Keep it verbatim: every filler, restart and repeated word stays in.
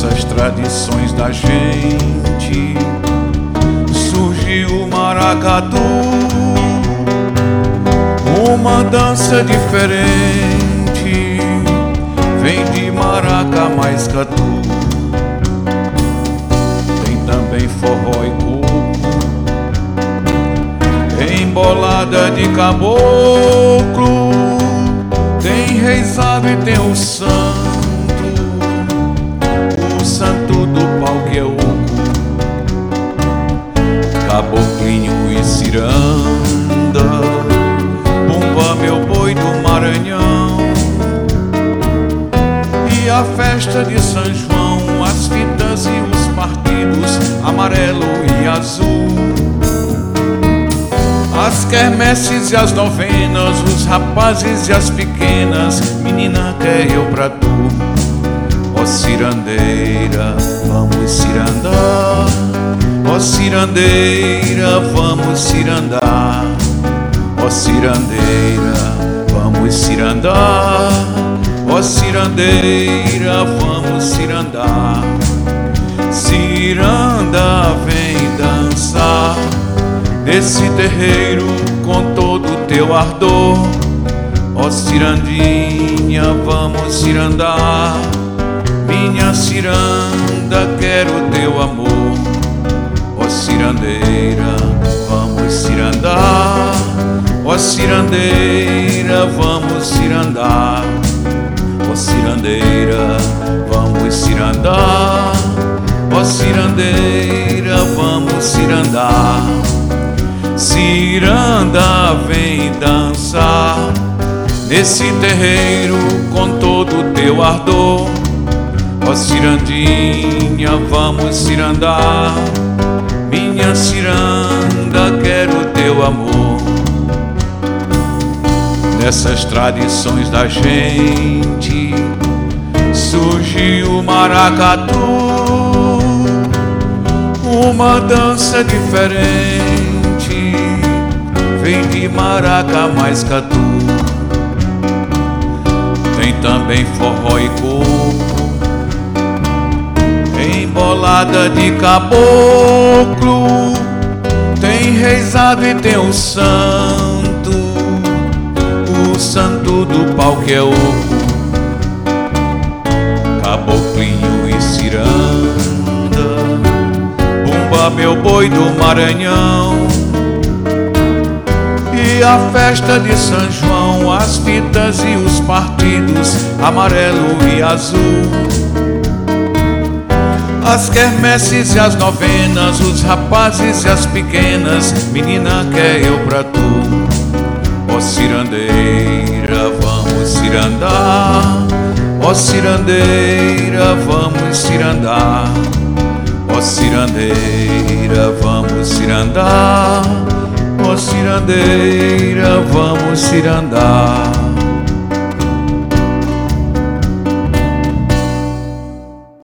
Nessas tradições da gente surgiu o maracatu, uma dança diferente, vem de maraca mais catu. Tem também forró e coco, embolada de caboclo, tem reizado e tem o santo, o santo do pau que é oco, caboclinho e ciranda, bumba meu boi do Maranhão. E a festa de São João, as fitas e os partidos, amarelo e azul, as quermesses e as novenas, os rapazes e as pequenas, menina quer eu pra tu. Ó cirandeira, vamos cirandar, ó cirandeira, vamos cirandar, ó cirandeira, vamos cirandar, ó cirandeira, vamos cirandar. Ciranda vem dançar nesse terreiro com todo o teu ardor. Ó cirandinha, vamos cirandar, minha ciranda, quero teu amor. Ó cirandeira, vamos cirandar, ó cirandeira, vamos cirandar, ó cirandeira, vamos cirandar, ó cirandeira, vamos cirandar. Ciranda vem dançar nesse terreiro com todo o teu ardor. Ó cirandinha, vamos cirandar, minha ciranda, quero teu amor. Nessas tradições da gente surgiu o maracatu, uma dança diferente, vem de maraca mais catu. Tem também forró e coco, embolada de caboclo, tem reizado e tem o santo, o santo do pau que é oco, caboclinho e ciranda, bumba meu boi do Maranhão. E a festa de São João, as fitas e os partidos, amarelo e azul, as quermesses e as novenas, os rapazes e as pequenas, menina quer eu pra tu. Ó cirandeira, vamos cirandar, ó cirandeira, vamos cirandar, ó cirandeira, vamos cirandar, ó cirandeira, vamos cirandar.